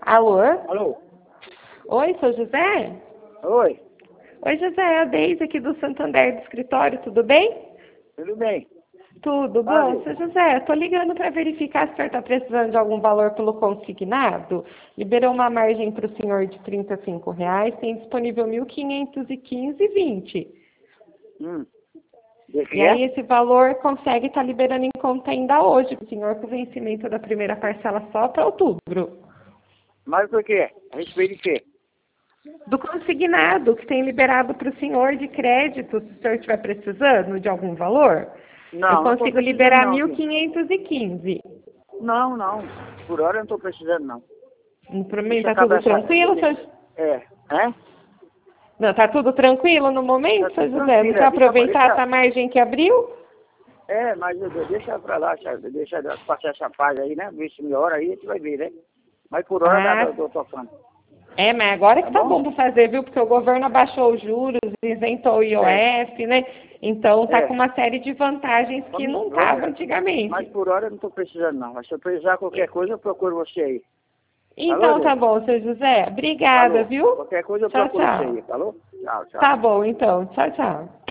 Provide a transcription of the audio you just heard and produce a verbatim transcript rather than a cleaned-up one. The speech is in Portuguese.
Alô? Alô? Oi, sou José? Oi, Oi, José, é a Deise aqui do Santander do escritório, tudo bem? tudo bem? Tudo bom? Fale. Seu José, estou ligando para verificar se o senhor está precisando de algum valor pelo consignado. Liberou uma margem para o senhor de trinta e cinco reais, tem disponível mil quinhentos e quinze e vinte. Hum. De que E aí é? esse valor consegue estar liberando em conta ainda hoje, o senhor, com o vencimento da primeira parcela só para outubro. Mas por quê? A respeito de quê? Do consignado que tem liberado para o senhor de crédito, se o senhor estiver precisando de algum valor, eu Não, não estou consigo precisando liberar não, mil filho. quinhentos e quinze. Não, não. Por hora eu não estou precisando não. Para mim Deixa está acabar tudo essa... tranquilo, de- senhor? É. É? Não, está tudo tranquilo no Tá momento, senhor tudo José? Não tranquilo. quer é. Deixa, aproveitar deixa... essa margem que abriu? É, mas eu- deixa pra lá, sabe? Deixa passar essa fase aí, né? Ver se melhora aí, a gente vai ver, né? Mas por hora nada Ah, eu tô tocando. é, mas agora Tá que tá bom? bom para fazer, viu? Porque o governo abaixou os juros, isentou o É. I O F, né? Então tá com É. uma série de vantagens que Vamos, não vamos. tava Mas antigamente. por hora eu não estou precisando não. Mas se eu precisar de qualquer coisa, eu procuro você aí. Falou, Então tá Deus? bom, seu José. Obrigada, Falou. viu? Qualquer coisa eu Tchau, procuro você tchau. aí. Falou? Tchau, tchau. Tá bom, então. Tchau, tchau.